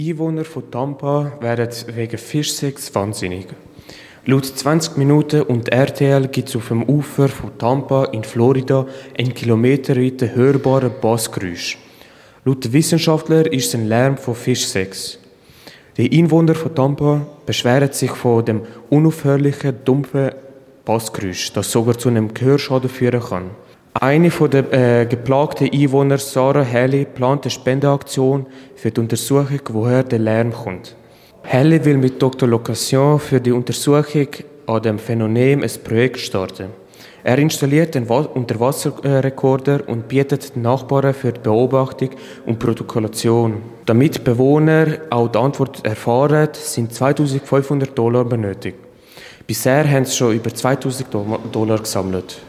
Einwohner von Tampa werden wegen Fischsex wahnsinnig. Laut 20 Minuten und RTL gibt es auf dem Ufer von Tampa in Florida ein kilometerweiten hörbaren Bassgeräusch. Laut Wissenschaftlern ist es ein Lärm von Fischsex. Die Einwohner von Tampa beschweren sich von dem unaufhörlichen, dumpfen Bassgeräusch, das sogar zu einem Gehörschaden führen kann. Eine der geplagten Einwohner, Sarah Haley, plant eine Spendeaktion für die Untersuchung, woher der Lärm kommt. Haley will mit Dr. Location für die Untersuchung an dem Phänomen ein Projekt starten. Er installiert einen Unterwasserrekorder und bietet den Nachbarn für die Beobachtung und Protokollation. Damit Bewohner auch die Antwort erfahren, sind $2.500 benötigt. Bisher haben sie schon über $2.000 gesammelt.